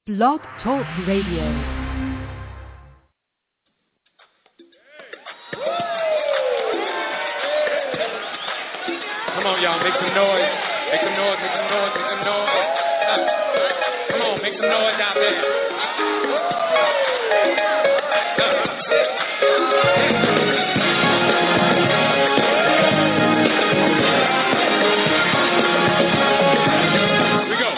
Blog Talk Radio. Come on, y'all, make some noise. Make some noise, make some noise, make some noise. Come on, make some noise out there. Here we go.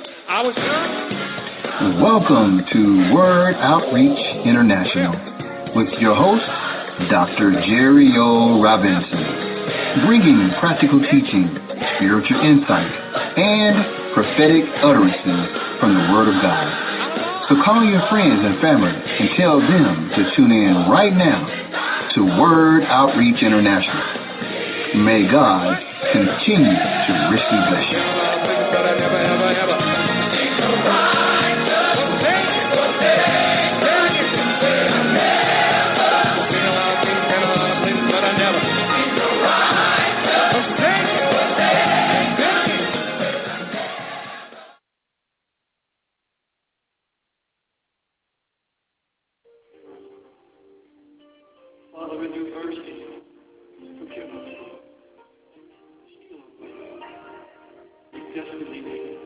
Welcome to Word Outreach International with your host, Dr. Jerry O. Robinson, bringing practical teaching, spiritual insight, and prophetic utterances from the Word of God. So call your friends and family and tell them to tune in right now to Word Outreach International. May God continue to richly bless you. Father, in your mercy, forgive us. We desperately need it.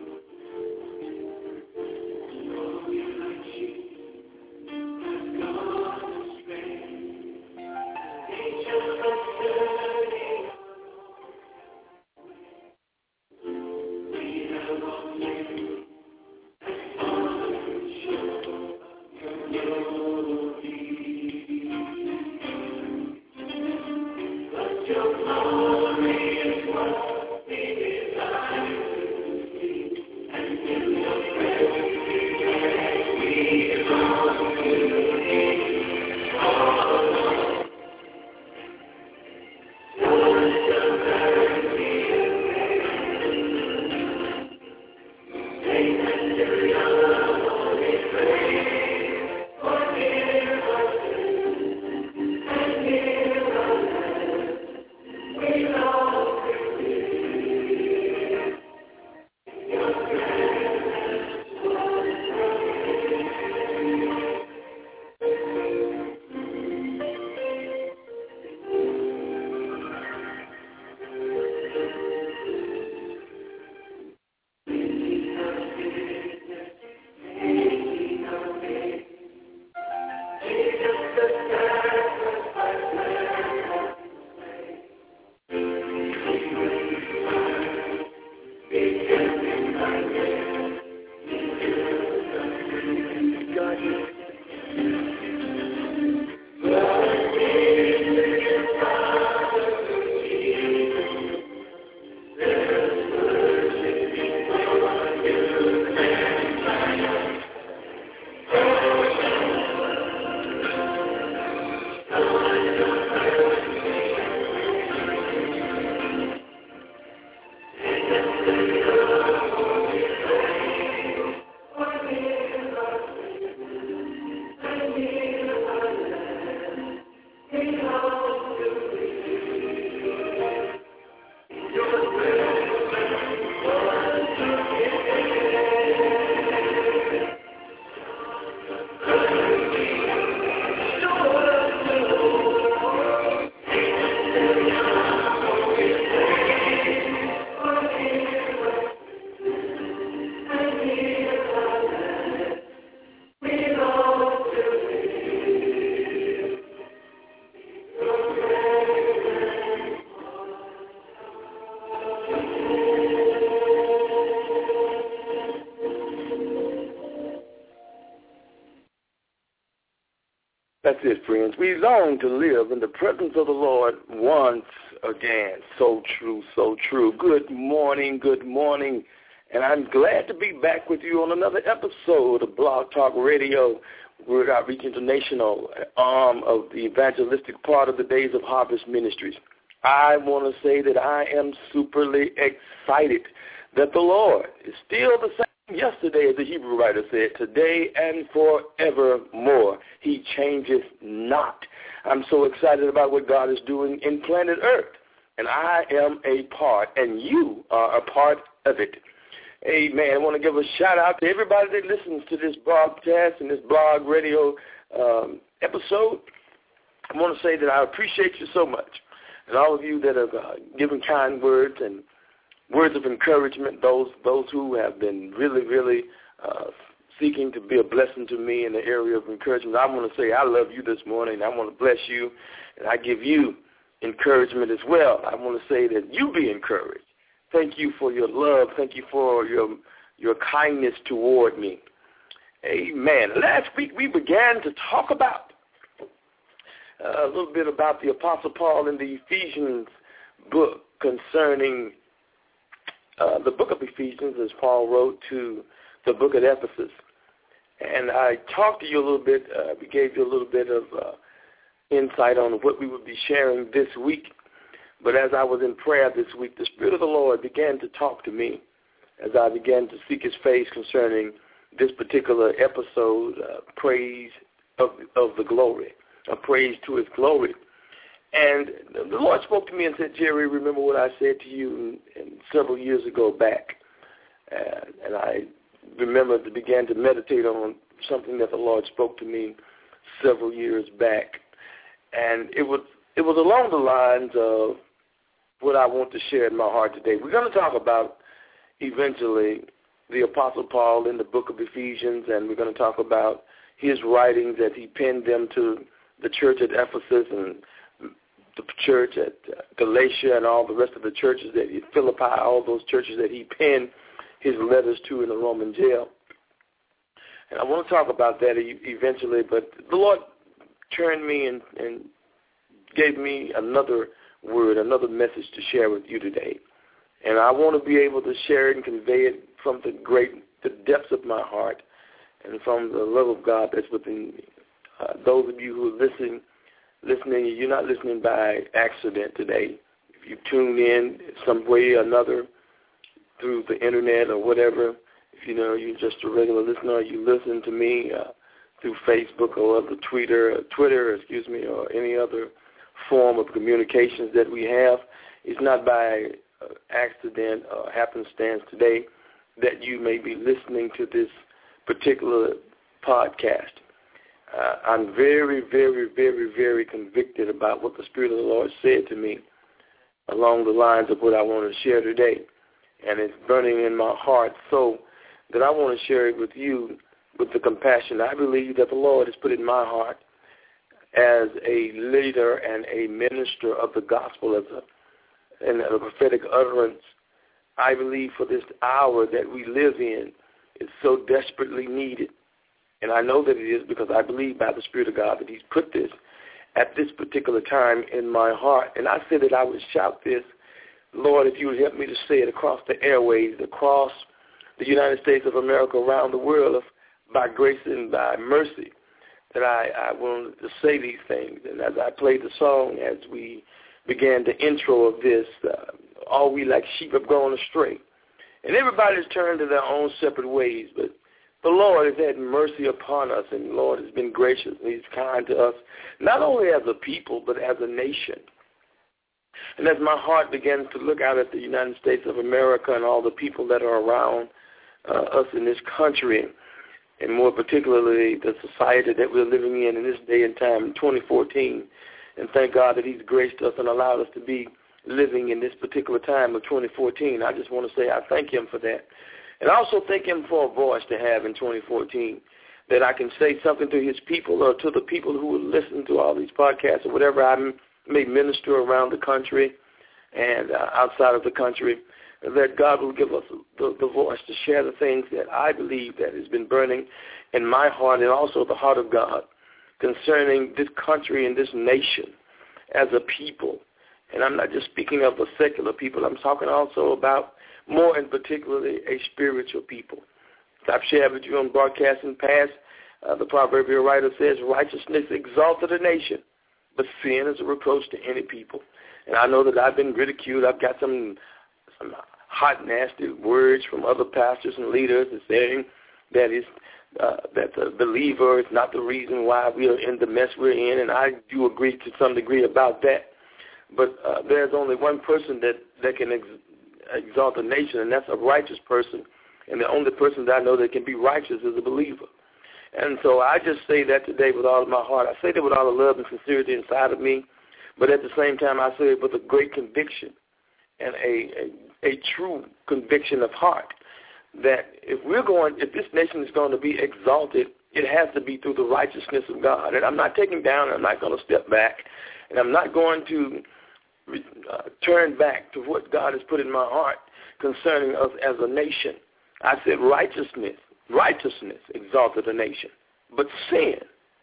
That's it, friends. We long to live in the presence of the Lord once again. So true, so true. Good morning, and I'm glad to be back with you on another episode of Blog Talk Radio, Word Outreach International, arm of the evangelistic part of the Days of Harvest Ministries. I want to say that I am superly excited that the Lord is still the same yesterday, as the Hebrew writer said, today and forevermore. He changeth not. I'm so excited about what God is doing in planet Earth, and I am a part, and you are a part of it. Amen. I want to give a shout-out to everybody that listens to this broadcast and this blog radio episode. I want to say that I appreciate you so much. And all of you that have given kind words and words of encouragement, those who have been really, really seeking to be a blessing to me in the area of encouragement, I want to say I love you this morning. I want to bless you, and I give you encouragement as well. I want to say that you be encouraged. Thank you for your love. Thank you for your kindness toward me. Amen. Last week we began to talk about a little bit about the Apostle Paul in the Ephesians book concerning the book of Ephesians, as Paul wrote to the book of Ephesus. And I talked to you a little bit, we gave you a little bit of insight on what we would be sharing this week. But as I was in prayer this week, the Spirit of the Lord began to talk to me as I began to seek his face concerning this particular episode, praise of the glory, a praise to his glory. And the Lord spoke to me and said, Jerry, remember what I said to you several years ago back. And I began to meditate on something that the Lord spoke to me several years back. And it was along the lines of what I want to share in my heart today. We're going to talk about eventually the Apostle Paul in the book of Ephesians, and we're going to talk about his writings as he penned them to the church at Ephesus and the church at Galatia and all the rest of the churches Philippi, all those churches that he penned his letters to in the Roman jail. And I want to talk about that eventually, but the Lord turned me and gave me another word, another message to share with you today. And I want to be able to share it and convey it from the depths of my heart and from the love of God that's within me. Those of you who are listening, you're not listening by accident today. If you tuned in some way or another through the internet or whatever, if you're just a regular listener, you listen to me through Facebook or Twitter, or any other form of communications that we have, it's not by accident or happenstance today that you may be listening to this particular podcast. I'm very, very, very, very convicted about what the Spirit of the Lord said to me along the lines of what I want to share today. And it's burning in my heart so that I want to share it with you with the compassion I believe that the Lord has put in my heart as a leader and a minister of the gospel and a prophetic utterance. I believe for this hour that we live in is so desperately needed. And I know that it is because I believe by the Spirit of God that he's put this at this particular time in my heart. And I said that I would shout this, Lord, if you would help me to say it across the airways, across the United States of America, around the world, by grace and by mercy, that I wanted to say these things. And as I played the song, as we began the intro of this, all we like sheep have gone astray. And everybody's turned to their own separate ways, but the Lord has had mercy upon us, and the Lord has been gracious, and he's kind to us, not only as a people, but as a nation. And as my heart begins to look out at the United States of America and all the people that are around us in this country, and more particularly the society that we're living in this day and time, in 2014, and thank God that he's graced us and allowed us to be living in this particular time of 2014. I just want to say I thank him for that. And I also thank him for a voice to have in 2014, that I can say something to his people or to the people who will listen to all these podcasts or whatever I may minister around the country and outside of the country, that God will give us the voice to share the things that I believe that has been burning in my heart and also the heart of God concerning this country and this nation as a people. And I'm not just speaking of the secular people. I'm talking also about more in particularly a spiritual people. I've shared with you on broadcasts in the past, the proverbial writer says, righteousness exalteth a nation, but sin is a reproach to any people. And I know that I've been ridiculed. I've got some hot, nasty words from other pastors and leaders saying that that the believer is not the reason why we are in the mess we're in, and I do agree to some degree about that. But there's only one person that can exalt a nation, and that's a righteous person And the only person that I know that can be righteous is a believer. And so I just say that today with all of my heart. I say that with all the love and sincerity inside of me, but at the same time I say it with a great conviction and a true conviction of heart that if this nation is going to be exalted, it has to be through the righteousness of God. And I'm not taking down, I'm not going to step back, and I'm not going to turn back to what God has put in my heart concerning us as a nation. I said righteousness exalted a nation. But sin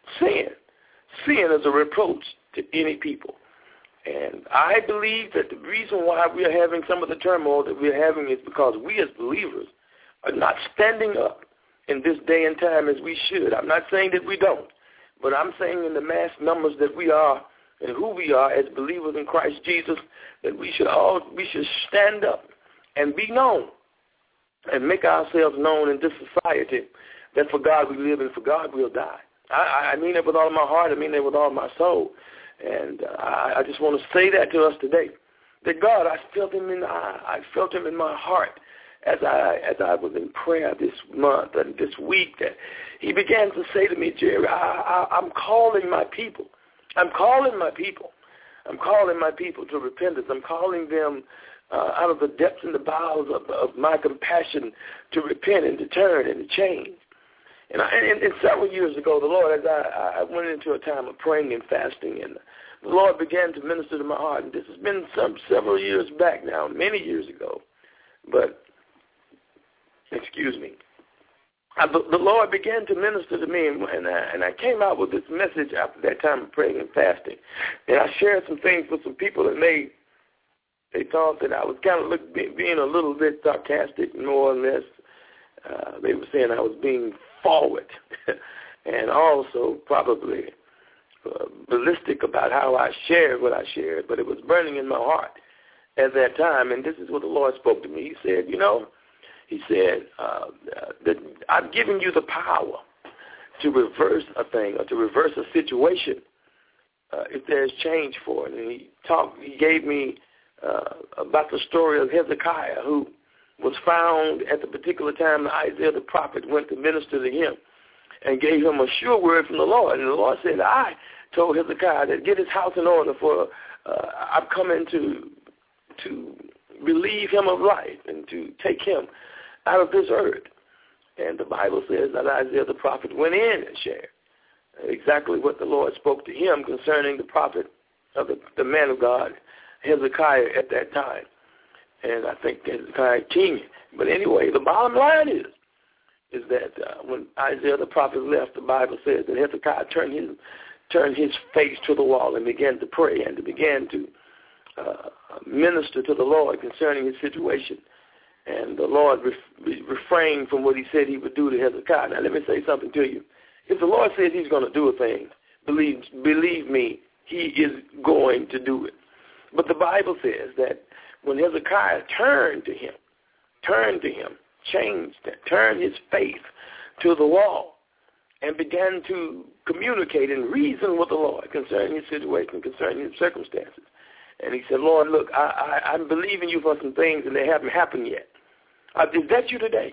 is a reproach to any people. And I believe that the reason why we are having some of the turmoil that we're having is because we as believers are not standing up in this day and time as we should. I'm not saying that we don't, but I'm saying in the mass numbers that we are and who we are as believers in Christ Jesus, that we should stand up and be known and make ourselves known in this society that for God we live and for God we'll die. I mean that with all my heart. I mean that with all my soul. And I just want to say that to us today, that God, I felt him in my heart as I was in prayer this month and this week, that he began to say to me, Jerry, I'm calling my people. I'm calling my people to repentance. I'm calling them out of the depths and the bowels of my compassion to repent and to turn and to change. And several years ago, the Lord, as I went into a time of praying and fasting, and the Lord began to minister to my heart. And this has been several years back now, many years ago. But, excuse me. The Lord began to minister to me, and I came out with this message after that time of praying and fasting. And I shared some things with some people, and they thought that I was kind of being a little bit sarcastic, more or less. They were saying I was being forward and also probably ballistic about how I shared what I shared, but it was burning in my heart at that time. And this is what the Lord spoke to me. He said, that I've given you the power to reverse a thing or to reverse a situation if there's change for it. And he gave me about the story of Hezekiah, who was found at the particular time that Isaiah the prophet went to minister to him and gave him a sure word from the Lord. And the Lord said, I told Hezekiah that get his house in order, for I've come in to relieve him of life and to take him out of this earth. And the Bible says that Isaiah the prophet went in and shared exactly what the Lord spoke to him concerning the prophet of the man of God, Hezekiah, at that time. And I think Hezekiah king. But anyway, the bottom line is that when Isaiah the prophet left, the Bible says that Hezekiah turned his face to the wall and began to pray and began to minister to the Lord concerning his situation. And the Lord refrained from what he said he would do to Hezekiah. Now, let me say something to you. If the Lord says he's going to do a thing, believe me, he is going to do it. But the Bible says that when Hezekiah turned to him, changed, turned his face to the wall, and began to communicate and reason with the Lord concerning his situation, concerning his circumstances. And he said, Lord, look, I'm believing you for some things, and they haven't happened yet. Is that you today?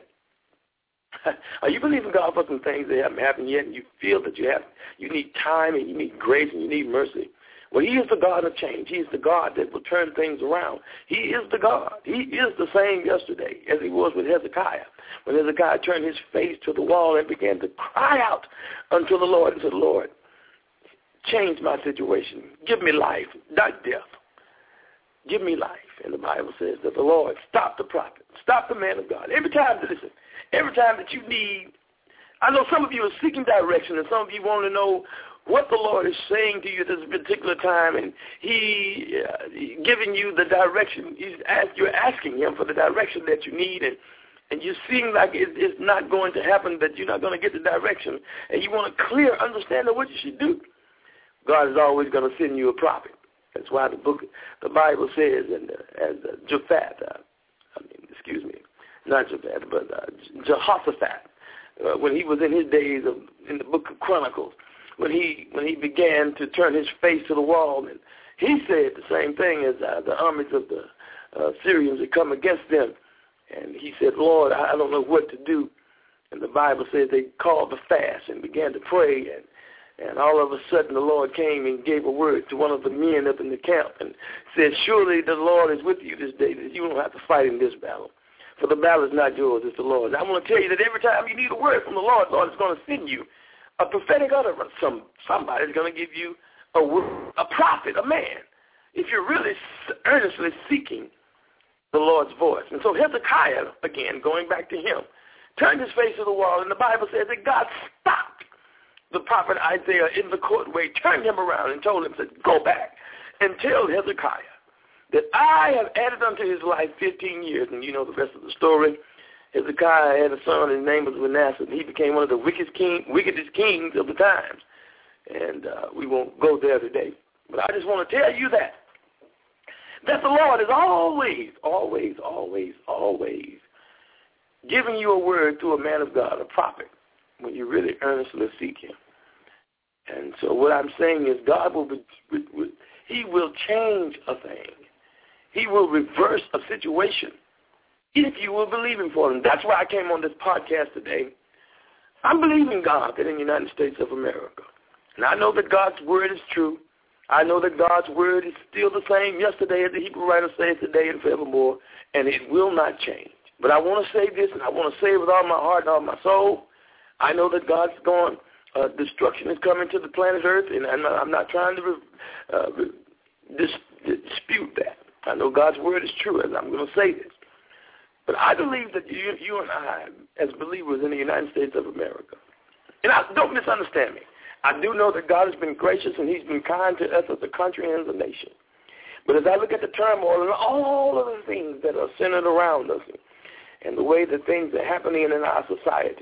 Are you believing God for some things that haven't happened yet, and you feel that you need time and you need grace and you need mercy? Well, he is the God of change. He is the God that will turn things around. He is the God. He is the same yesterday as he was with Hezekiah. When Hezekiah turned his face to the wall and began to cry out unto the Lord and said, Lord, change my situation. Give me life, not death. Give me life. And the Bible says that the Lord stopped the prophet, stopped the man of God. Every time that you need, I know some of you are seeking direction, and some of you want to know what the Lord is saying to you at this particular time, and he giving you the direction. You're asking him for the direction that you need, and you seem like it's not going to happen, that you're not going to get the direction, and you want a clear understanding of what you should do. God is always going to send you a prophet. That's why the Bible says, Jehoshaphat, when he was in his days in the book of Chronicles, when he began to turn his face to the wall, and he said the same thing as the armies of the Syrians had come against them, And he said, Lord, I don't know what to do. And the Bible says they called the fast and began to pray, and all of a sudden the Lord came and gave a word to one of the men up in the camp and said, surely the Lord is with you this day, that you don't have to fight in this battle. For the battle is not yours, it's the Lord's. I want to tell you that every time you need a word from the Lord, Lord is going to send you a prophetic utterance. Somebody's going to give you a word, a prophet, a man, if you're really earnestly seeking the Lord's voice. And so Hezekiah, again, going back to him, turned his face to the wall, and the Bible says that God stopped the prophet Isaiah in the courtway, turned him around and told him, said, go back and tell Hezekiah that I have added unto his life 15 years. And you know the rest of the story. Hezekiah had a son, his name was Manasseh, and he became one of the wickedest kings of the times. And we won't go there today. But I just want to tell you that the Lord is always, always, always, always giving you a word through a man of God, a prophet, when you really earnestly seek him. And so what I'm saying is God he will change a thing. He will reverse a situation if you will believe him for him. That's why I came on this podcast today. I'm believing God that in the United States of America, and I know that God's word is true. I know that God's word is still the same yesterday, as the Hebrew writer says, today and forevermore, and it will not change. But I want to say this, and I want to say it with all my heart and all my soul. I know that God's going, destruction is coming to the planet Earth, and I'm not trying to dispute that. I know God's word is true, and I'm going to say this. But I believe that you and I, as believers in the United States of America, and don't misunderstand me, I do know that God has been gracious and he's been kind to us as a country and as a nation. But as I look at the turmoil and all of the things that are centered around us and the way that things are happening in our society,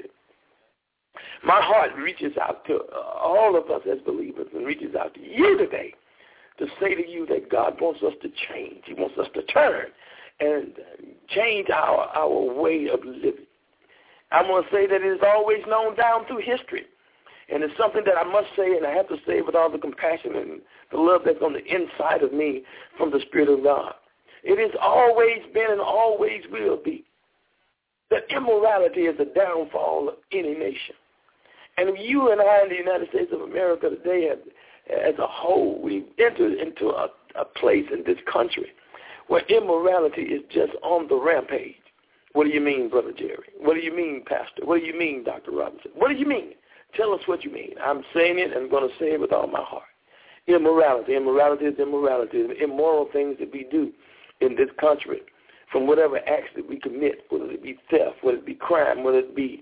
my heart reaches out to all of us as believers and reaches out to you today to say to you that God wants us to change. He wants us to turn and change our way of living. I'm going to say that it is always known down through history. And it's something that I must say, and I have to say with all the compassion and the love that's on the inside of me from the Spirit of God. It has always been and always will be that immorality is the downfall of any nation. And you and I in the United States of America today, as a whole, we've entered into a place in this country where immorality is just on the rampage. What do you mean, Brother Jerry? What do you mean, Pastor? What do you mean, Dr. Robinson? What do you mean? Tell us what you mean. I'm saying it and I'm going to say it with all my heart. Immorality. Immorality is immorality. The immoral things that we do in this country, from whatever acts that we commit, whether it be theft, whether it be crime, whether it be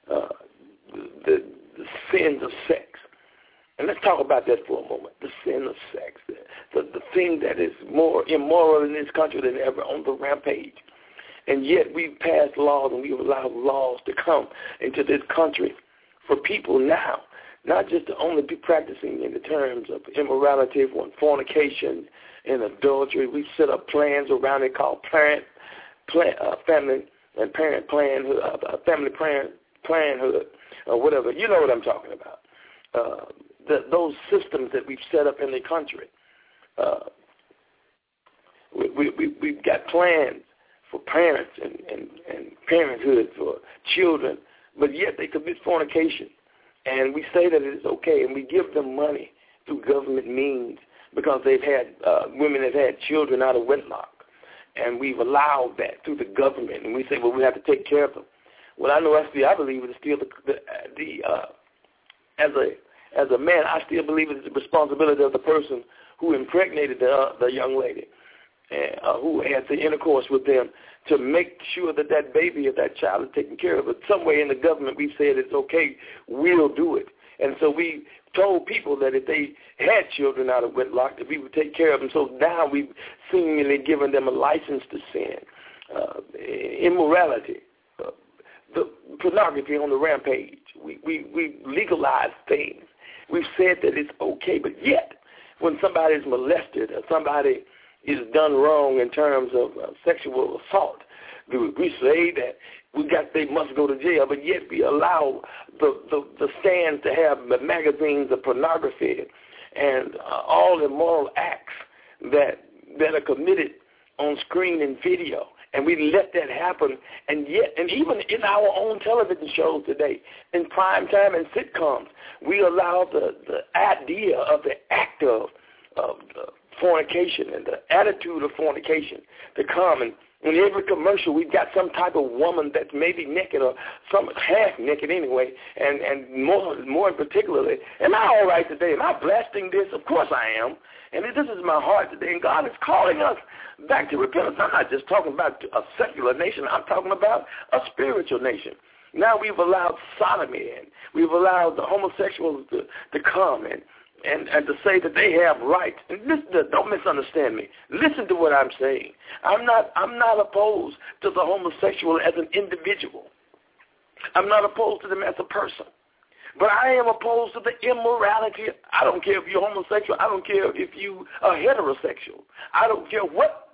the sins of sex. And let's talk about that for a moment, the sin of sex, the thing that is more immoral in this country than ever, on the rampage. And yet we've passed laws and we've allowed laws to come into this country for people now, not just to only be practicing in the terms of immorality, fornication, and adultery. We've set up plans around it called family planhood, or whatever. You know what I'm talking about. Those systems that we've set up in the country. We've got plans for parents and parenthood for children, but yet they commit fornication. And we say that it is okay, and we give them money through government means because they've had women have had children out of wedlock. And we've allowed that through the government, and we say, well, we have to take care of them. Well, I believe it is still as a man, I still believe it is the responsibility of the person who impregnated the young lady, who had the intercourse with them, to make sure that that baby or that child is taken care of. But somewhere in the government, we said it's okay, we'll do it. And so we told people that if they had children out of wedlock, that we would take care of them. So now we've seemingly given them a license to sin. Immorality, the pornography on the rampage. We legalized things. We've said that it's okay, but yet when somebody is molested or somebody is done wrong in terms of sexual assault, we say that they must go to jail, but yet we allow the stands to have magazines of pornography and all immoral acts that are committed on screen and video, And we let that happen. And yet, and even in our own television shows today, in prime time and sitcoms, we allow the idea of the act of fornication and the attitude of fornication to come. And in every commercial, we've got some type of woman that's maybe naked or some half naked anyway, and more in particularly, am I all right today? Am I blasting this? Of course I am. And this is my heart today. And God is calling us back to repentance. I'm not just talking about a secular nation. I'm talking about a spiritual nation. Now we've allowed sodomy and we've allowed the homosexuals to come and to say that they have rights. And listen, don't misunderstand me. Listen to what I'm saying. I'm not opposed to the homosexual as an individual. I'm not opposed to them as a person. But I am opposed to the immorality. I don't care if you're homosexual. I don't care if you are heterosexual. I don't care what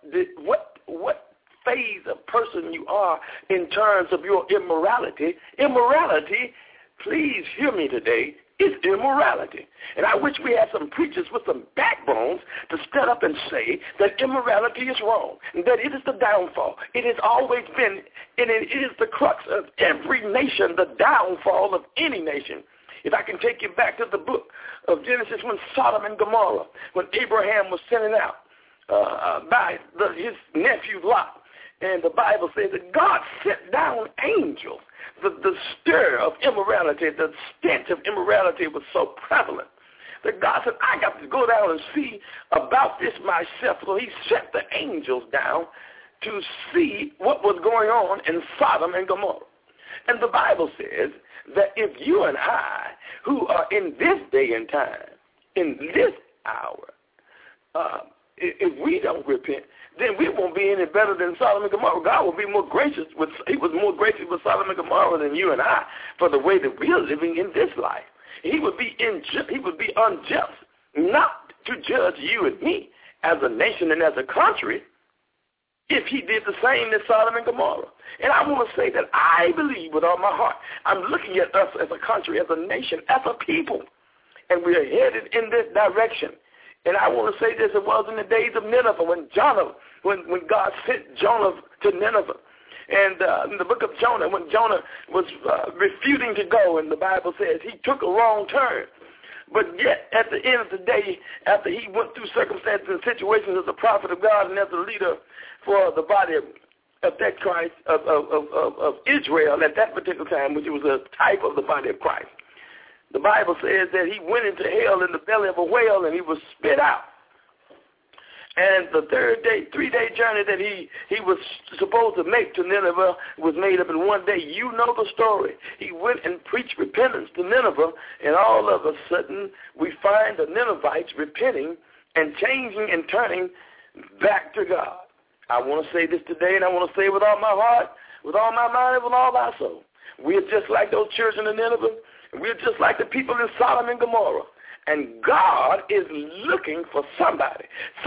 phase of person you are in terms of your immorality. Immorality, please hear me today, is immorality. And I wish we had some preachers with some backbones to stand up and say that immorality is wrong, and that it is the downfall. It has always been, and it is the crux of every nation, the downfall of any nation. If I can take you back to the book of Genesis, when Sodom and Gomorrah, when Abraham was sending out by his nephew Lot, and the Bible says that God sent down angels. The stir of immorality, the stench of immorality was so prevalent that God said, I got to go down and see about this myself. So he sent the angels down to see what was going on in Sodom and Gomorrah. And the Bible says that if you and I, who are in this day and time, in this hour, if we don't repent, then we won't be any better than Sodom and Gomorrah. God will be more gracious he was more gracious with Sodom and Gomorrah than you and I for the way that we are living in this life. He would be unjust not to judge you and me as a nation and as a country if he did the same as Sodom and Gomorrah. And I want to say that I believe with all my heart, I'm looking at us as a country, as a nation, as a people, and we are headed in this direction. And I want to say this, it was in the days of Nineveh when God sent Jonah to Nineveh. And in the book of Jonah, when Jonah was refuting to go, and the Bible says he took a wrong turn. But yet, at the end of the day, after he went through circumstances and situations as a prophet of God and as a leader for the body of that Christ, of Israel at that particular time, which was a type of the body of Christ, the Bible says that he went into hell in the belly of a whale and he was spit out. And the 3-day journey that he was supposed to make to Nineveh was made up in one day. You know the story. He went and preached repentance to Nineveh, and all of a sudden we find the Ninevites repenting and changing and turning back to God. I want to say this today, and I want to say it with all my heart, with all my mind, and with all my soul. We're just like those children in Nineveh. We're just like the people in Sodom and Gomorrah. And God is looking for somebody.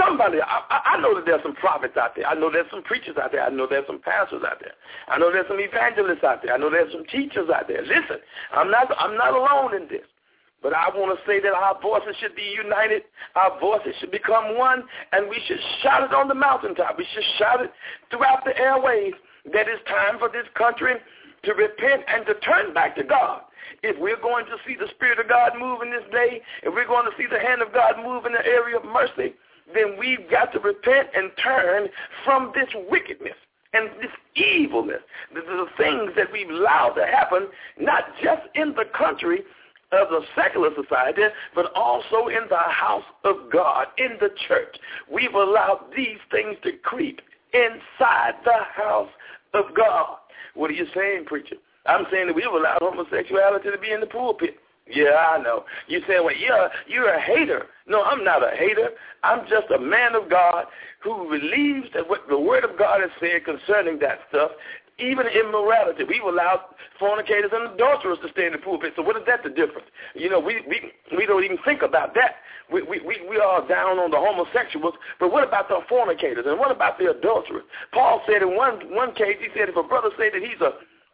I know that there's some prophets out there. I know there's some preachers out there. I know there's some pastors out there. I know there's some evangelists out there. I know there's some teachers out there. Listen, I'm not alone in this. But I want to say that our voices should be united. Our voices should become one, and we should shout it on the mountaintop. We should shout it throughout the airwaves that it's time for this country to repent and to turn back to God. If we're going to see the Spirit of God move in this day, if we're going to see the hand of God move in the area of mercy, then we've got to repent and turn from this wickedness and this evilness, the things that we've allowed to happen, not just in the country of the secular society, but also in the house of God, in the church. We've allowed these things to creep inside the house of God. What are you saying, preacher? I'm saying that we've allowed homosexuality to be in the pulpit. Yeah, I know. You say, well, you're a hater. No, I'm not a hater. I'm just a man of God who believes that what the Word of God has said concerning that stuff, even immorality. We've allowed fornicators and adulterers to stay in the pulpit. So what is that the difference? You know, we don't even think about that. We are down on the homosexuals, but what about the fornicators and what about the adulterers? Paul said in one case, he said if a brother say that he's a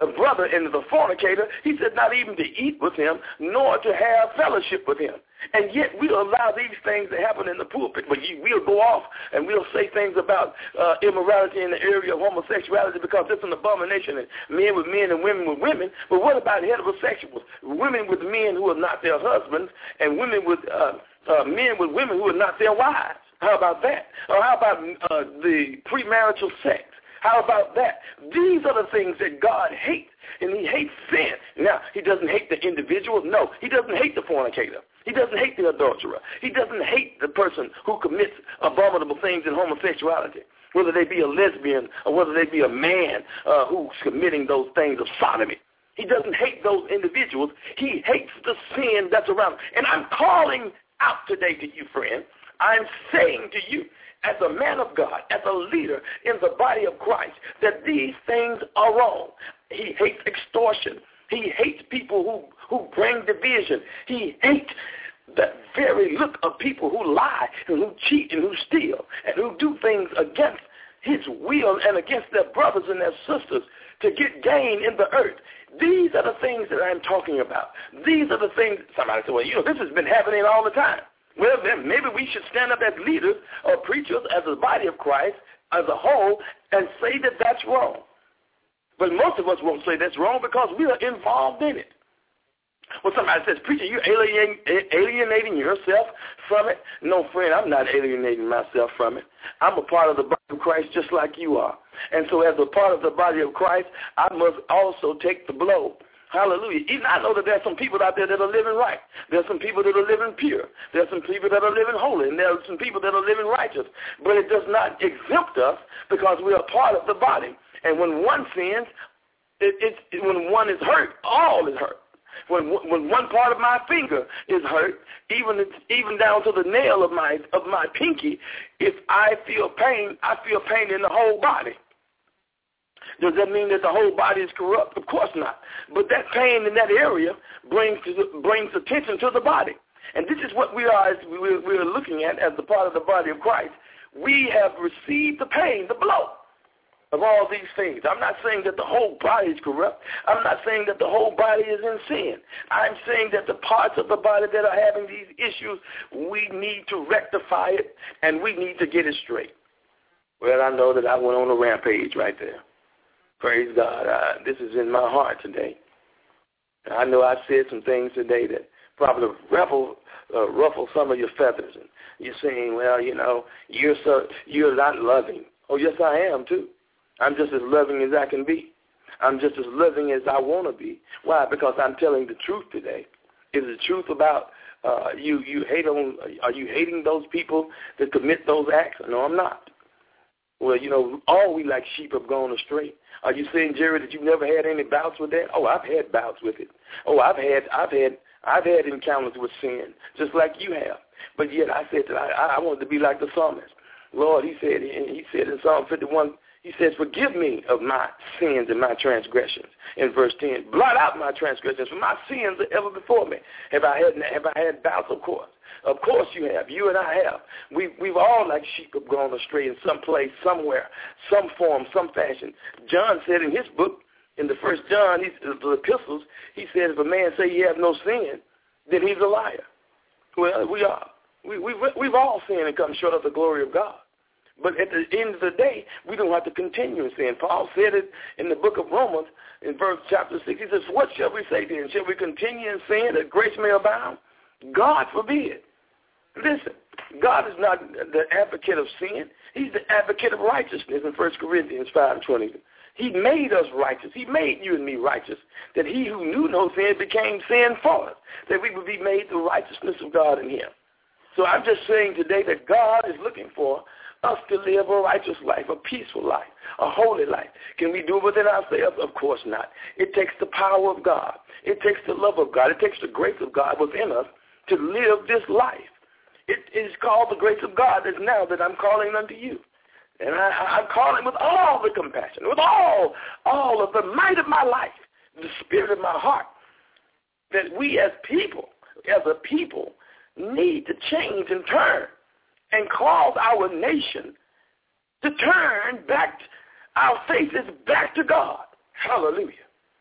a brother into the fornicator, he said not even to eat with him, nor to have fellowship with him. And yet we'll allow these things to happen in the pulpit. But we'll go off and we'll say things about immorality in the area of homosexuality because it's an abomination, and men with men and women with women. But what about heterosexuals? Women with men who are not their husbands, and women with men with women who are not their wives. How about that? Or how about the premarital sex? How about that? These are the things that God hates, and he hates sin. Now, he doesn't hate the individual. No, he doesn't hate the fornicator. He doesn't hate the adulterer. He doesn't hate the person who commits abominable things in homosexuality, whether they be a lesbian or whether they be a man who's committing those things of sodomy. He doesn't hate those individuals. He hates the sin that's around. And I'm calling out today to you, friend. I'm saying to you, as a man of God, as a leader in the body of Christ, that these things are wrong. He hates extortion. He hates people who bring division. He hates the very look of people who lie and who cheat and who steal and who do things against his will and against their brothers and their sisters to get gain in the earth. These are the things that I'm talking about. These are the things, somebody said, well, this has been happening all the time. Well, then maybe we should stand up as leaders or preachers as a body of Christ as a whole and say that that's wrong. But most of us won't say that's wrong because we are involved in it. When somebody says, preacher, you're alienating yourself from it. No, friend, I'm not alienating myself from it. I'm a part of the body of Christ just like you are. And so as a part of the body of Christ, I must also take the blow. Hallelujah. Even I know that there are some people out there that are living right. There are some people that are living pure. There are some people that are living holy. And there are some people that are living righteous. But it does not exempt us because we are part of the body. And when one sins, when one is hurt, all is hurt. When one part of my finger is hurt, even down to the nail of my pinky, if I feel pain, I feel pain in the whole body. Does that mean that the whole body is corrupt? Of course not. But that pain in that area brings attention to the body. And this is what we are looking at as the part of the body of Christ. We have received the pain, the blow of all these things. I'm not saying that the whole body is corrupt. I'm not saying that the whole body is in sin. I'm saying that the parts of the body that are having these issues, we need to rectify it, and we need to get it straight. Well, I know that I went on a rampage right there. Praise God. This is in my heart today. I know I said some things today that probably ruffle some of your feathers. And you're saying, well, you're not loving. Oh, yes, I am, too. I'm just as loving as I can be. I'm just as loving as I want to be. Why? Because I'm telling the truth today. Is the truth about are you hating those people that commit those acts? No, I'm not. Well, all we like sheep have gone astray. Are you saying, Jerry, that you've never had any bouts with that? Oh, I've had bouts with it. Oh, I've had encounters with sin, just like you have. But yet I said that I wanted to be like the psalmist. Lord, he said in Psalm 51, he says, forgive me of my sins and my transgressions. In verse 10, blot out my transgressions, for my sins are ever before me. Have I had bouts? Of course. Of course you have. You and I have. We've all, like sheep, have gone astray in some place, somewhere, some form, some fashion. John said in his book, in the 1 John, the epistles, he said if a man say he has no sin, then he's a liar. Well, we are. We've all sinned and come short of the glory of God. But at the end of the day, we don't have to continue in sin. Paul said it in the book of Romans, in verse chapter 6. He says, what shall we say then? Shall we continue in sin that grace may abound? God forbid. Listen, God is not the advocate of sin. He's the advocate of righteousness in 1 Corinthians 5:20. He made us righteous. He made you and me righteous, that he who knew no sin became sin for us, that we would be made the righteousness of God in him. So I'm just saying today that God is looking for us to live a righteous life, a peaceful life, a holy life. Can we do it within ourselves? Of course not. It takes the power of God. It takes the love of God. It takes the grace of God within us to live this life. It is called the grace of God that's now that I'm calling unto you. And I'm calling with all the compassion, with all of the might of my life, the spirit of my heart, that we as a people, need to change and turn and cause our nation to turn back, our faces back to God. Hallelujah.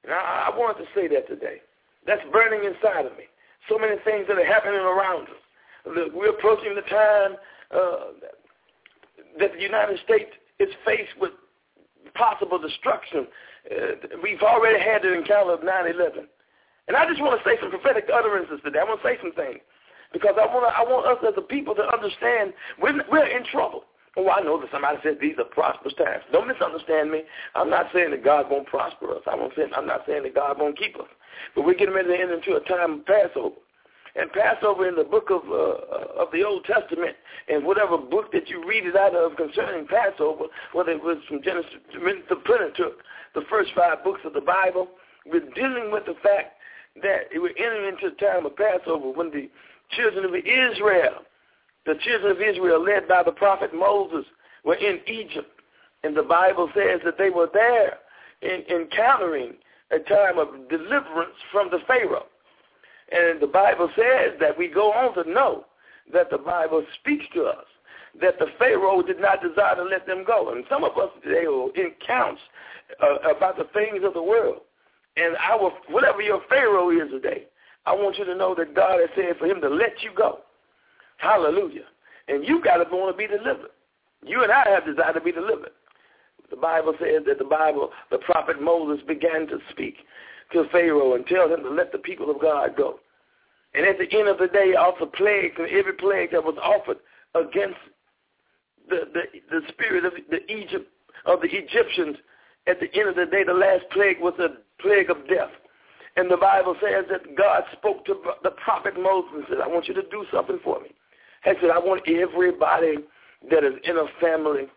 And I wanted to say that today. That's burning inside of me. So many things that are happening around us. Look, we're approaching the time that the United States is faced with possible destruction. We've already had the encounter of 9/11. And I just want to say some prophetic utterances today. I want to say some things because I want us as a people to understand we're in trouble. Oh, I know that somebody said these are prosperous times. Don't misunderstand me. I'm not saying that God won't prosper us. I'm not saying that God won't keep us. But we're getting ready to enter into a time of Passover. And Passover in the book of the Old Testament, and whatever book that you read it out of concerning Passover, whether it was from Genesis to Pentateuch, the first 5 books of the Bible, we're dealing with the fact that we're entering into the time of Passover when the children of Israel led by the prophet Moses were in Egypt. And the Bible says that they were there encountering a time of deliverance from the Pharaoh. And the Bible says that we go on to know that the Bible speaks to us that the Pharaoh did not desire to let them go. And some of us today will encounter about the things of the world. And whatever your Pharaoh is today, I want you to know that God has said for him to let you go. Hallelujah. And you got to want to be delivered. You and I have desire to be delivered. The Bible says that the prophet Moses began to speak to Pharaoh and tell him to let the people of God go. And at the end of the day, also plagues and every plague that was offered against the spirit of the Egyptians, at the end of the day, the last plague was a plague of death. And the Bible says that God spoke to the prophet Moses and said, I want you to do something for me. He said, I want everybody that is in a family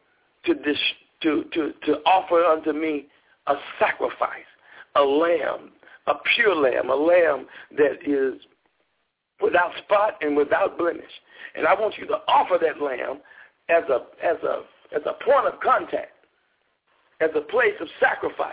to offer unto me a sacrifice, a lamb, a pure lamb, a lamb that is without spot and without blemish. And I want you to offer that lamb as a point of contact, as a place of sacrifice,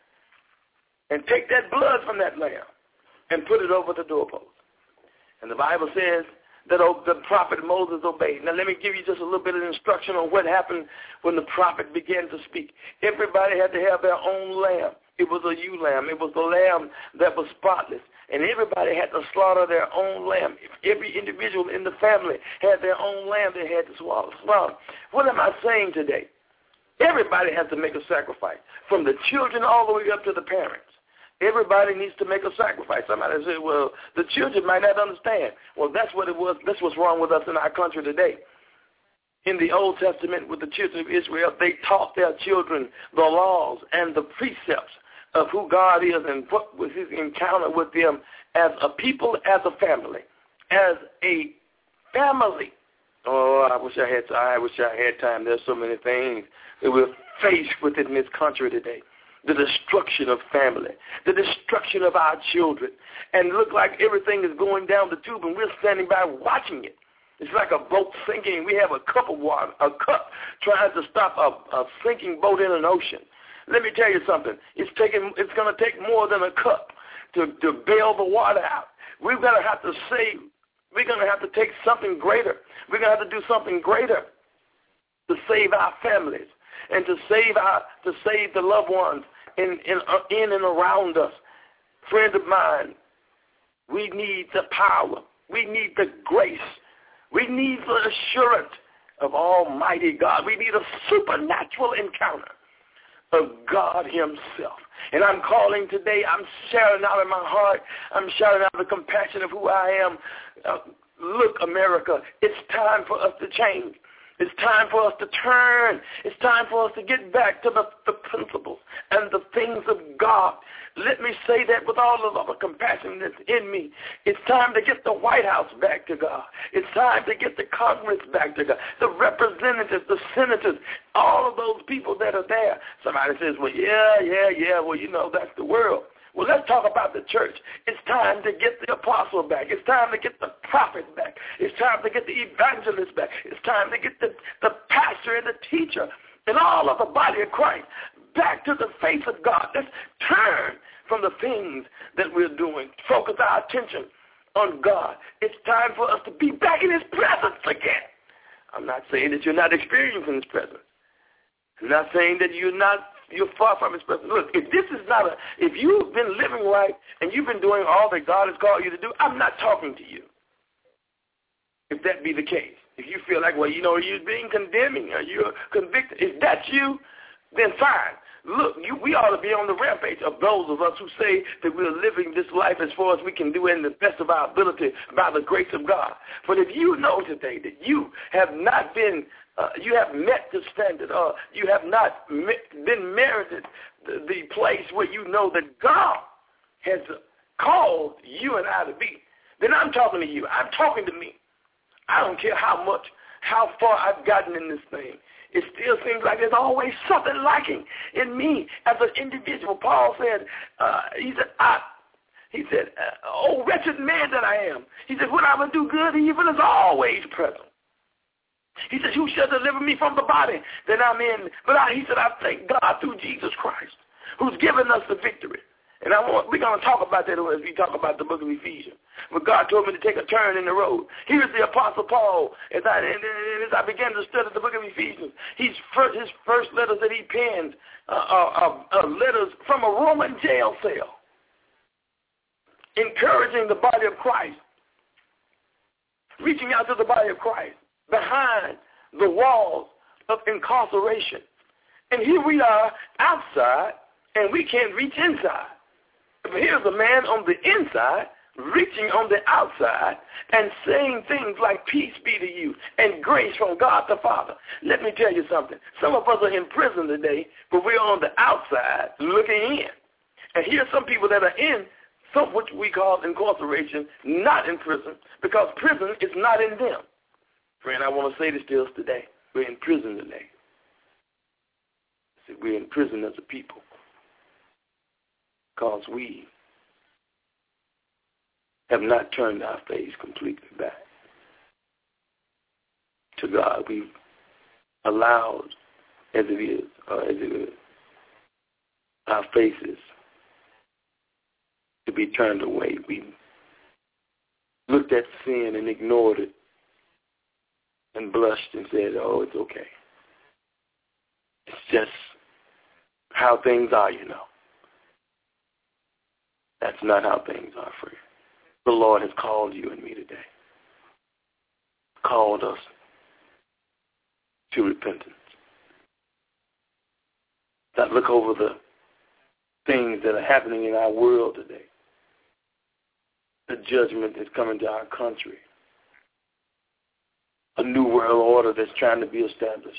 and take that blood from that lamb and put it over the doorpost. And the Bible says that the prophet Moses obeyed. Now let me give you just a little bit of instruction on what happened when the prophet began to speak. Everybody had to have their own lamb. It was a ewe lamb. It was the lamb that was spotless. And everybody had to slaughter their own lamb. Every individual in the family had their own lamb they had to slaughter. What am I saying today? Everybody has to make a sacrifice, from the children all the way up to the parents. Everybody needs to make a sacrifice. Somebody said, well, the children might not understand. Well, that's what it was. That's what's wrong with us in our country today. In the Old Testament with the children of Israel, they taught their children the laws and the precepts of who God is and what was his encounter with them as a people, as a family, as a family. Oh, I wish I had time. There's so many things that we're faced with in this country today. The destruction of family, the destruction of our children. And it looks like everything is going down the tube and we're standing by watching it. It's like a boat sinking. We have a cup of water, a cup trying to stop a sinking boat in an ocean. Let me tell you something. It's going to take more than a cup to bail the water out. We're going to have to save. We're going to have to take something greater. We're going to have to do something greater to save our families and to save the loved ones in and around us. Friend of mine, we need the power. We need the grace. We need the assurance of Almighty God. We need a supernatural encounter of God himself. And I'm calling today, I'm shouting out in my heart, I'm shouting out the compassion of who I am. Look, America, it's time for us to change. It's time for us to turn. It's time for us to get back to the principles and the things of God. Let me say that with all of the compassion that's in me. It's time to get the White House back to God. It's time to get the Congress back to God. The representatives, the senators, all of those people that are there. Somebody says, well, yeah, well, you know, that's the world. Well, let's talk about the church. It's time to get the apostle back. It's time to get the prophet back. It's time to get the evangelist back. It's time to get the pastor and the teacher and all of the body of Christ back to the face of God. Let's turn from the things that we're doing. Focus our attention on God. It's time for us to be back in his presence again. I'm not saying that you're not experiencing his presence. I'm not saying that you're not You're far from his presence. Look, if you've been living right and you've been doing all that God has called you to do, I'm not talking to you. If that be the case. If you feel like, well, you're being condemning or you're convicted. If that's you, then fine. Look, we ought to be on the rampage of those of us who say that we're living this life as far as we can do in the best of our ability by the grace of God. But if you know today that you have not been, you have met the standard, or you have not been merited the place where you know that God has called you and I to be, then I'm talking to you. I'm talking to me. I don't care how far I've gotten in this thing. It still seems like there's always something lacking in me as an individual. Paul said, he said, oh, wretched man that I am. He said, when I would do good, evil is always present. He said, who shall deliver me from the body that I'm in? But he said, I thank God through Jesus Christ, who's given us the victory. And we're going to talk about that as we talk about the book of Ephesians. But God told me to take a turn in the road. Here's the Apostle Paul. As I began to study the book of Ephesians, his first letters that he penned are letters from a Roman jail cell, encouraging the body of Christ, reaching out to the body of Christ behind the walls of incarceration. And here we are outside, and we can't reach inside. But here's a man on the inside reaching on the outside and saying things like, peace be to you and grace from God the Father. Let me tell you something. Some of us are in prison today, but we're on the outside looking in. And here's some people that are in what we call incarceration, not in prison, because prison is not in them. Friend, I want to say this to us today. We're in prison today. See, we're in prison as a people. Because we have not turned our face completely back to God. We've allowed, as it is, our faces to be turned away. We looked at sin and ignored it and blushed and said, oh, it's okay. It's just how things are, That's not how things are, friend. The Lord has called you and me today. Called us to repentance. That look over the things that are happening in our world today. The judgment that's coming to our country. A new world order that's trying to be established.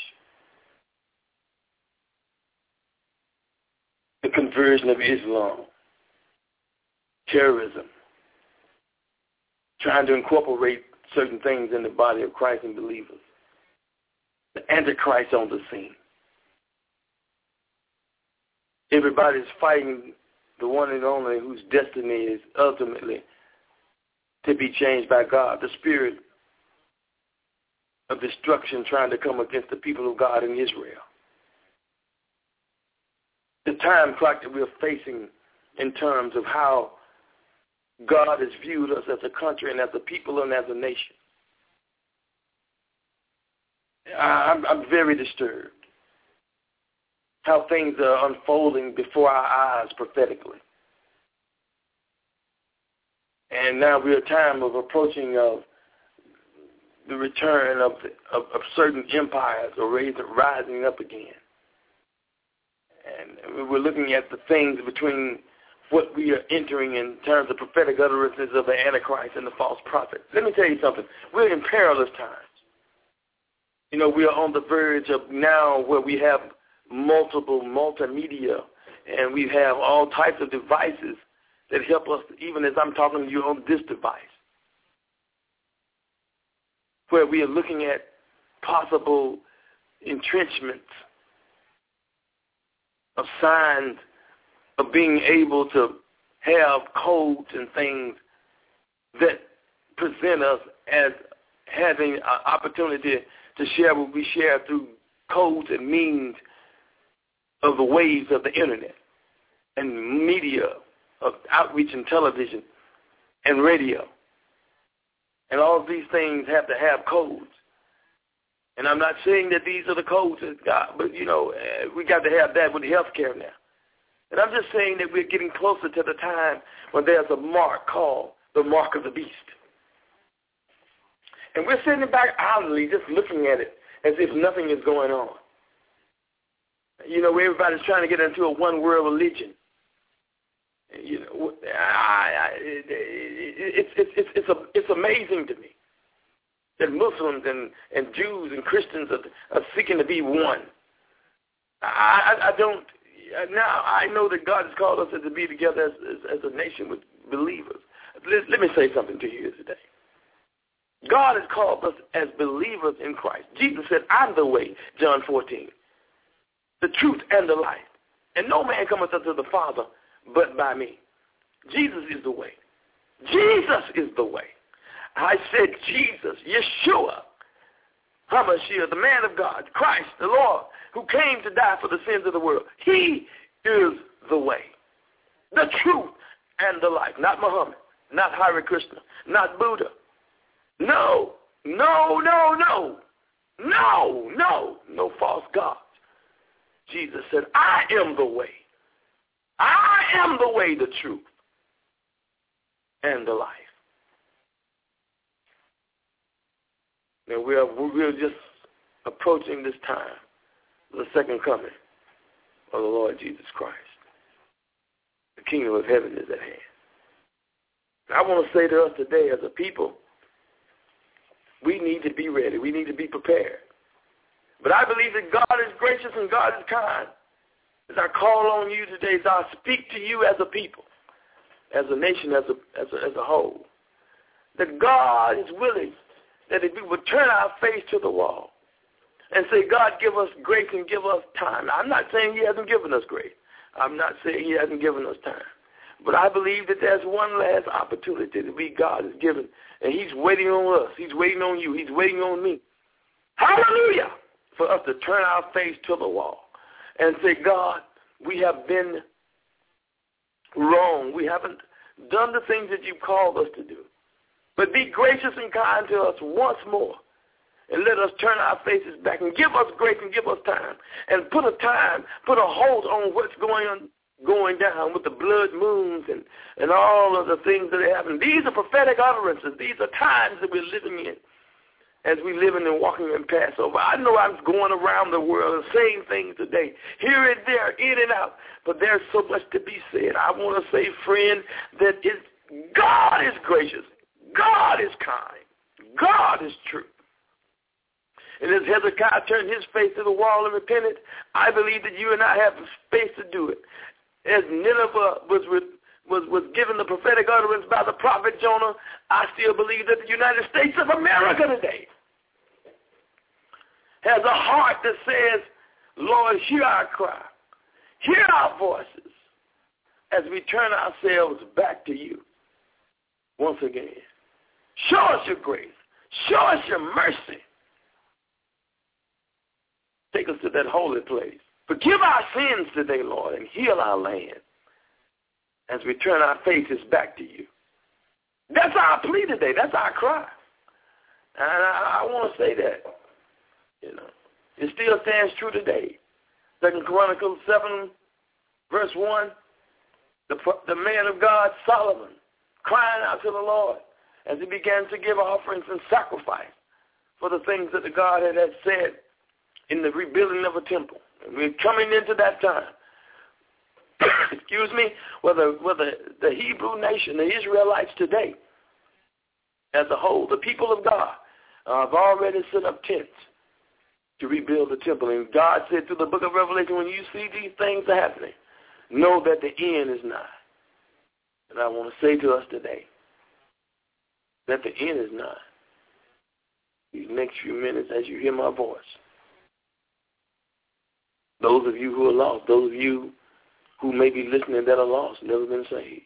The conversion of Islam. Terrorism, trying to incorporate certain things in the body of Christ and believers. The Antichrist on the scene. Everybody's fighting the one and only whose destiny is ultimately to be changed by God. The spirit of destruction trying to come against the people of God in Israel. The time clock that we're facing in terms of how God has viewed us as a country and as a people and as a nation. I'm very disturbed how things are unfolding before our eyes prophetically. And now we're at a time of approaching of the return of certain empires or rising up again. And we're looking at the things between what we are entering in terms of prophetic utterances of the Antichrist and the false prophet. Let me tell you something. We're in perilous times. We are on the verge of now where we have multiple multimedia, and we have all types of devices that help us, even as I'm talking to you on this device, where we are looking at possible entrenchments of signs of being able to have codes and things that present us as having an opportunity to share what we share through codes and means of the waves of the internet and media of outreach and television and radio. And all of these things have to have codes. And I'm not saying that these are the codes of God, but, you know, we got to have that with health care now. And I'm just saying that we're getting closer to the time when there's a mark called the mark of the beast. And we're sitting back idly just looking at it as if nothing is going on. You know, everybody's trying to get into a one-world religion. You know, it's amazing to me that Muslims and Jews and Christians are seeking to be one. I know that God has called us to be together as a nation with believers. Let me say something to you today. God has called us as believers in Christ. Jesus said, I'm the way, John 14, the truth and the life. And no man cometh unto the Father but by me. Jesus is the way. Jesus is the way. I said Jesus, Yeshua, HaMashiach, the man of God, Christ, the Lord, who came to die for the sins of the world. He is the way, the truth, and the life. Not Muhammad, not Hare Krishna, not Buddha. No false gods. Jesus said, I am the way. I am the way, the truth, and the life. Now we're just approaching this time, the second coming of the Lord Jesus Christ. The kingdom of heaven is at hand. I want to say to us today as a people, we need to be ready. We need to be prepared. But I believe that God is gracious and God is kind. As I call on you today, as I speak to you as a people, as a nation, as a whole, that God is willing that if we would turn our face to the wall and say, God, give us grace and give us time. I'm not saying he hasn't given us grace. I'm not saying he hasn't given us time. But I believe that there's one last opportunity that God has given, and he's waiting on us. He's waiting on you. He's waiting on me. Hallelujah! For us to turn our face to the wall and say, God, we have been wrong. We haven't done the things that you called us to do. But be gracious and kind to us once more, and let us turn our faces back and give us grace and give us time, and put a hold on what's going down with the blood moons and all of the things that are happening. These are prophetic utterances. These are times that we're living in as we living and walking in Passover. I know I'm going around the world and saying things today, here and there, in and out, but there's so much to be said. I want to say, friend, that God is gracious. God is kind. God is true. And as Hezekiah turned his face to the wall and repented, I believe that you and I have the space to do it. As Nineveh was given the prophetic utterance by the prophet Jonah, I still believe that the United States of America today has a heart that says, Lord, hear our cry. Hear our voices as we turn ourselves back to you once again. Show us your grace. Show us your mercy. Take us to that holy place. Forgive our sins today, Lord, and heal our land as we turn our faces back to you. That's our plea today. That's our cry. And I want to say that, it still stands true today. 2 Chronicles 7, verse 1, the man of God, Solomon, crying out to the Lord as he began to give offerings and sacrifice for the things that the God had said in the rebuilding of a temple. And we're coming into that time. Excuse me, where the Hebrew nation, the Israelites today, as a whole, the people of God, have already set up tents to rebuild the temple. And God said through the book of Revelation, when you see these things happening, know that the end is nigh. And I want to say to us today that the end is nigh. These next few minutes as you hear my voice, those of you who are lost, those of you who may be listening that are lost, never been saved.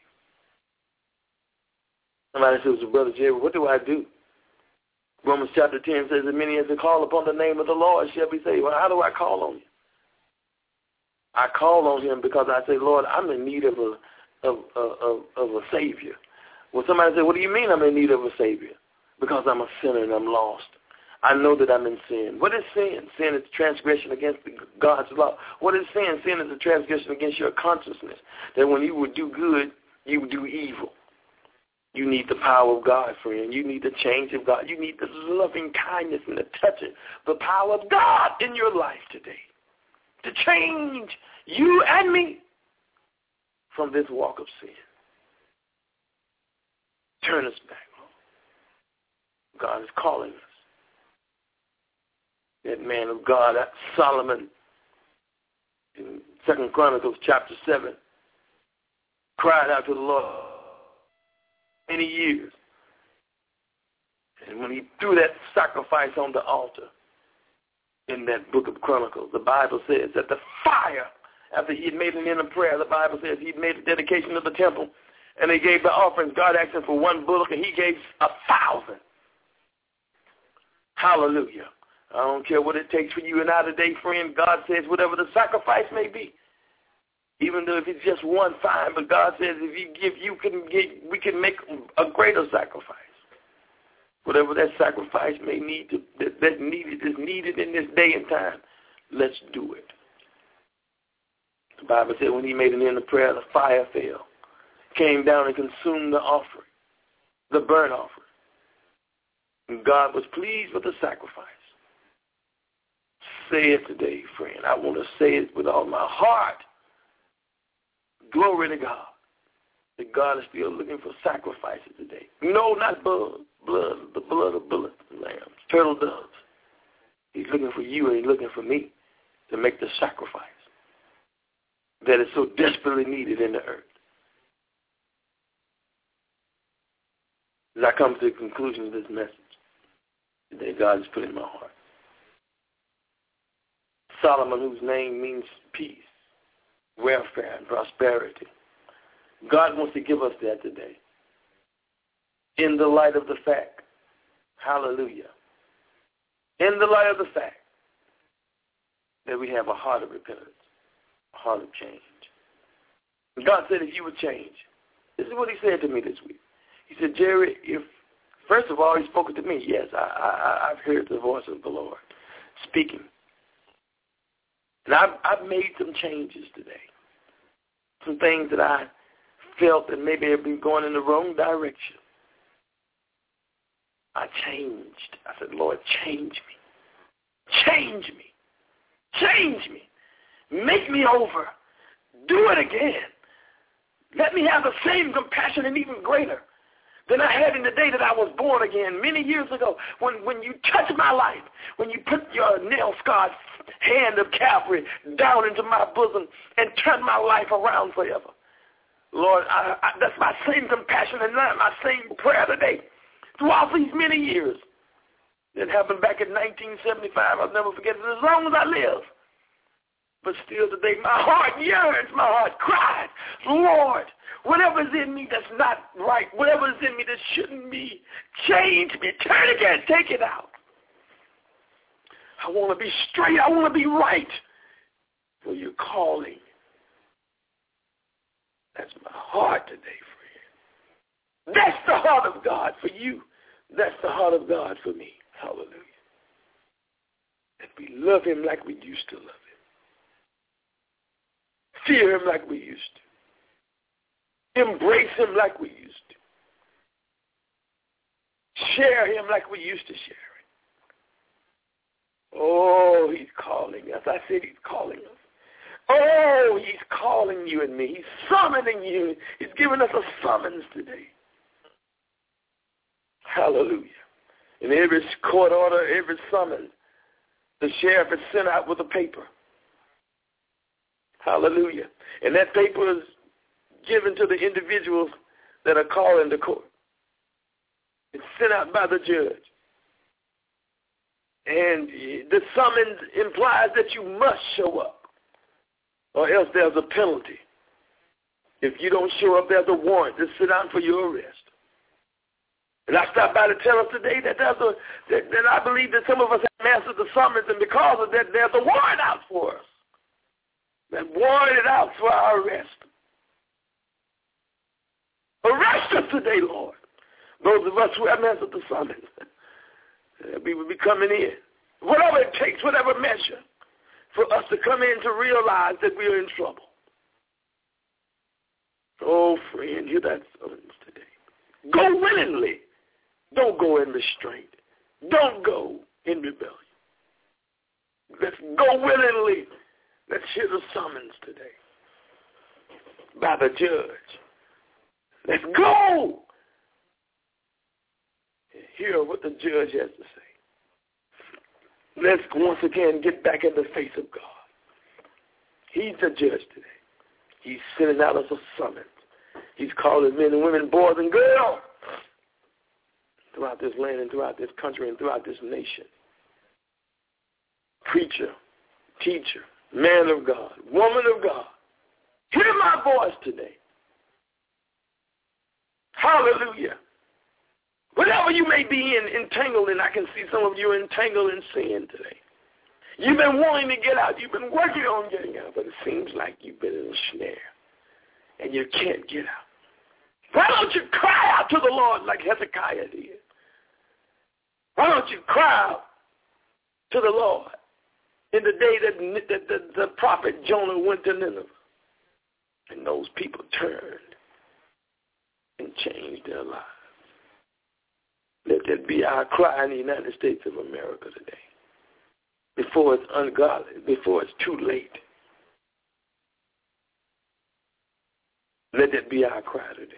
Somebody says, Brother Jerry, what do I do? Romans chapter 10 says, as many as they call upon the name of the Lord shall be saved. Well, how do I call on you? I call on him because I say, Lord, I'm in need of a Savior. Well, somebody said, what do you mean I'm in need of a Savior? Because I'm a sinner and I'm lost. I know that I'm in sin. What is sin? Sin is transgression against God's law. What is sin? Sin is a transgression against your consciousness, that when you would do good, you would do evil. You need the power of God, friend. You need the change of God. You need the loving kindness and the touch of the power of God in your life today to change you and me from this walk of sin. Turn us back, Lord. God is calling us. That man of God, Solomon, in 2 Chronicles chapter 7, cried out to the Lord many years. And when he threw that sacrifice on the altar in that book of Chronicles, the Bible says that the fire, after he had made an end of prayer, the Bible says he made a dedication of the temple, and they gave the offerings. God asked him for one bullock, and he gave 1,000. Hallelujah. I don't care what it takes for you and I today, friend. God says whatever the sacrifice may be, even though if it's just one, fine, but God says if you give, we can make a greater sacrifice. Whatever that sacrifice may need is needed in this day and time, let's do it. The Bible said when he made an end of prayer, the fire fell, came down and consumed the offering, the burnt offering. And God was pleased with the sacrifice. Say it today, friend. I want to say it with all my heart. Glory to God. That God is still looking for sacrifices today. No, not blood, the blood of bullocks and lambs, turtle doves. He's looking for you and he's looking for me to make the sacrifice that is so desperately needed in the earth. As I come to the conclusion of this message today, God has put in my heart. Solomon, whose name means peace, welfare, and prosperity. God wants to give us that today. In the light of the fact, hallelujah, in the light of the fact that we have a heart of repentance, a heart of change. And God said if you would change, this is what he said to me this week. He said, Jerry, first of all, he spoke to me. Yes, I've heard the voice of the Lord speaking. And I've made some changes today. Some things that I felt that maybe have been going in the wrong direction. I changed. I said, Lord, change me. Change me. Change me. Make me over. Do it again. Let me have the same compassion and even greater than I had in the day that I was born again many years ago. When you touched my life, when you put your nail-scarred hand of Calvary down into my bosom and turned my life around forever. Lord, that's my same compassion and my same prayer today. Throughout these many years. It happened back in 1975. I'll never forget it as long as I live. But still today, my heart yearns, my heart cries, Lord, whatever is in me that's not right, whatever is in me that shouldn't be, change me, turn again, take it out. I want to be straight, I want to be right for your calling. That's my heart today, friend. That's the heart of God for you. That's the heart of God for me. Hallelujah. That we love him like we used to love him. Fear him like we used to. Embrace him like we used to. Share him like we used to share him. Oh, he's calling us. I said he's calling us. Oh, he's calling you and me. He's summoning you. He's giving us a summons today. Hallelujah. In every court order, every summons, the sheriff is sent out with a paper. Hallelujah. And that paper is given to the individuals that are called into court. It's sent out by the judge. And the summons implies that you must show up, or else there's a penalty. If you don't show up, there's a warrant to sit down for your arrest. And I stopped by to tell us today that that I believe that some of us have answered the summons, and because of that, there's a warrant out for us. That warranted out for our arrest. Arrest us today, Lord. Those of us who have answered the summons. We will be coming in. Whatever it takes, whatever measure, for us to come in to realize that we are in trouble. Oh, friend, hear that summons today. Go willingly. Don't go in restraint. Don't go in rebellion. Let's go willingly. Let's hear the summons today by the judge. Let's go. Hear what the judge has to say. Let's once again get back in the face of God. He's the judge today. He's sending out us a summons. He's calling men and women, boys and girls, throughout this land and throughout this country and throughout this nation. Preacher, teacher, man of God, woman of God, hear my voice today. Hallelujah. Whatever you may be entangled in, I can see some of you entangled in sin today. You've been wanting to get out. You've been working on getting out, but it seems like you've been in a snare, and you can't get out. Why don't you cry out to the Lord like Hezekiah did? Why don't you cry out to the Lord in the day that the prophet Jonah went to Nineveh, and those people turned and changed their lives? Let that be our cry in the United States of America today. Before it's ungodly, before it's too late. Let that be our cry today.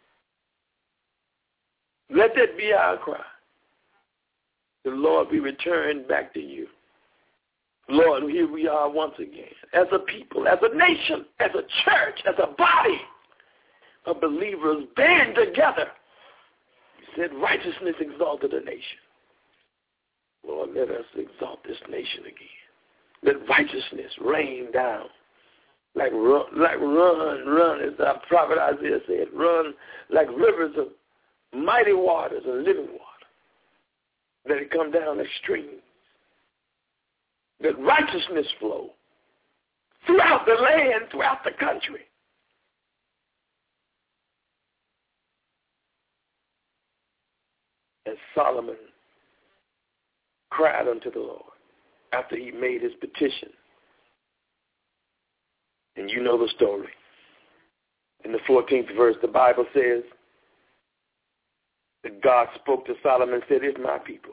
Let that be our cry. The Lord, we return back to you. Lord, here we are once again, as a people, as a nation, as a church, as a body of believers band together. You said righteousness exalted a nation. Lord, let us exalt this nation again. Let righteousness rain down. Like run, as our prophet Isaiah said, run like rivers of mighty waters and living water. Let it come down like streams. Let righteousness flow throughout the land, throughout the country. As Solomon cried unto the Lord after he made his petition. And you know the story. In the 14th verse, the Bible says that God spoke to Solomon and said, if my people,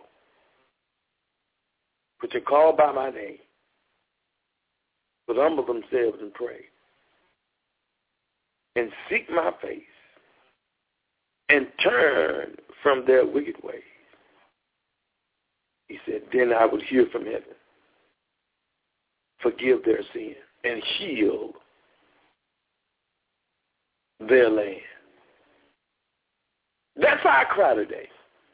which are called by my name, would humble themselves and pray and seek my face and turn from their wicked ways, he said, then I would hear from heaven, forgive their sin, and heal their land. That's our cry today.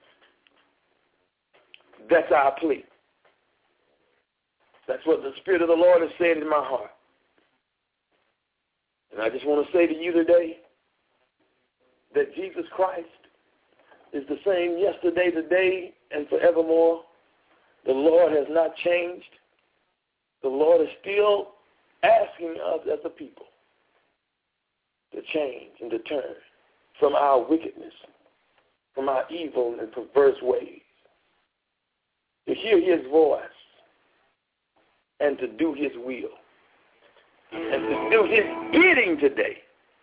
That's our plea. That's what the Spirit of the Lord has said in my heart. And I just want to say to you today that Jesus Christ is the same yesterday, today, and forevermore. The Lord has not changed. The Lord is still asking us as a people to change and to turn from our wickedness, from our evil and perverse ways, to hear his voice and to do his will and to do his bidding today.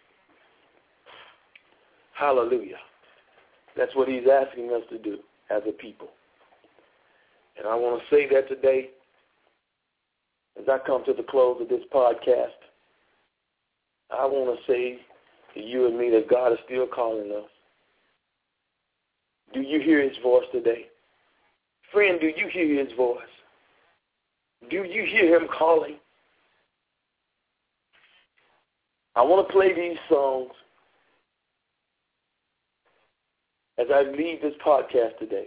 Hallelujah. That's what he's asking us to do as a people. And I want to say that today as I come to the close of this podcast. I want to say to you and me that God is still calling us. Do you hear his voice today? Friend, do you hear his voice? Do you hear him calling? I want to play these songs as I leave this podcast today.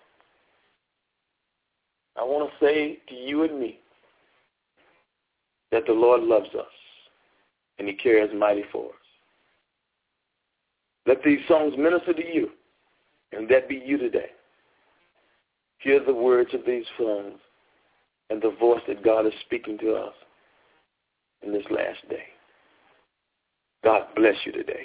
I want to say to you and me that the Lord loves us and he cares mighty for us. Let these songs minister to you, and that be you today. Hear the words of these songs and the voice that God is speaking to us in this last day. God bless you today.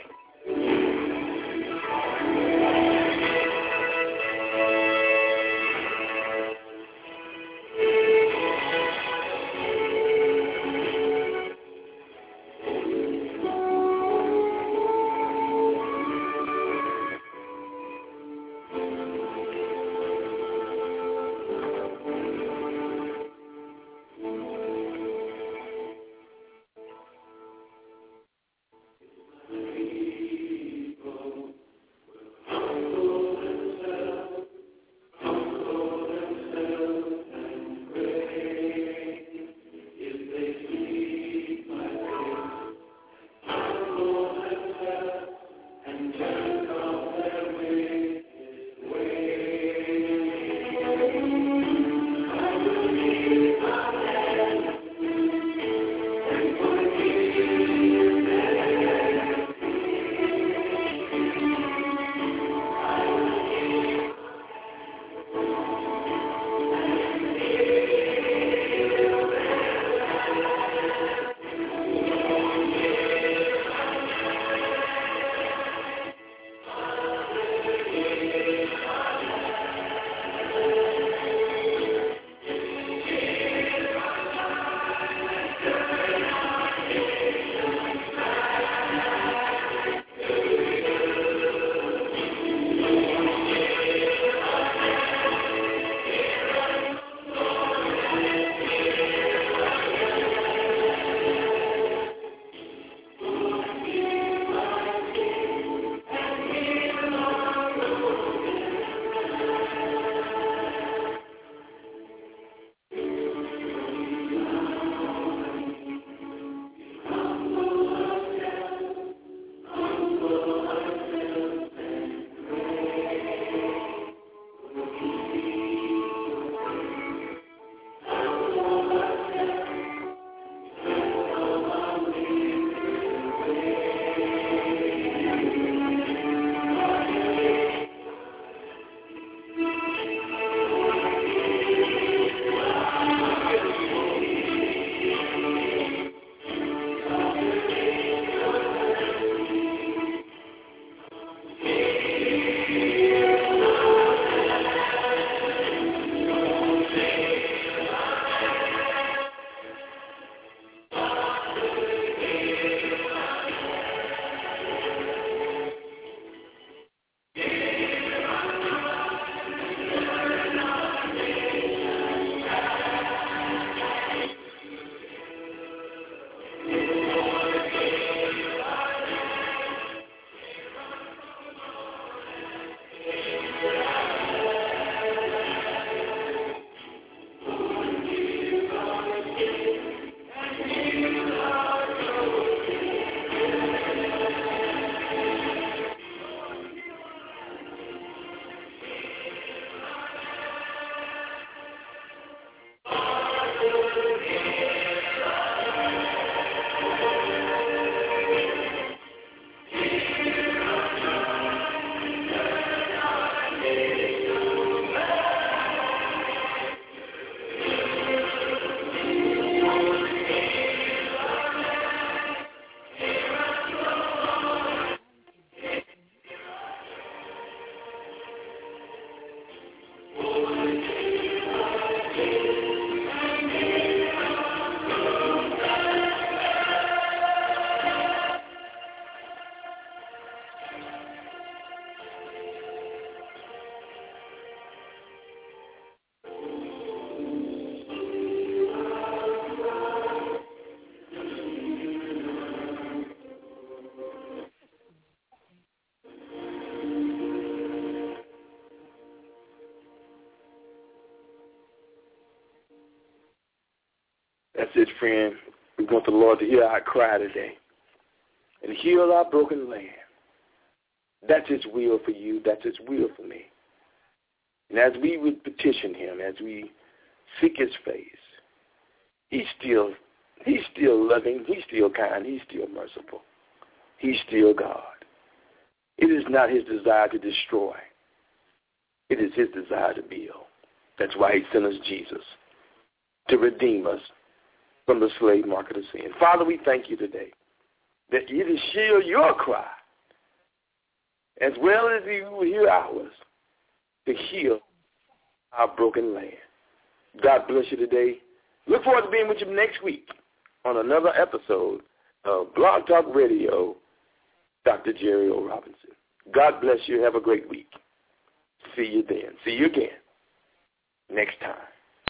That's it, friend. We want the Lord to hear our cry today and heal our broken land. That's his will for you. That's his will for me. And as we would petition him, as we seek his face, he's still loving. He's still kind. He's still merciful. He's still God. It is not his desire to destroy. It is his desire to build. That's why he sent us Jesus, to redeem us from the slave market of sin. Father, we thank you today that you to hear your cry as well as you will hear ours to heal our broken land. God bless you today. Look forward to being with you next week on another episode of Blog Talk Radio, Dr. Jerry O. Robinson. God bless you. Have a great week. See you then. See you again next time.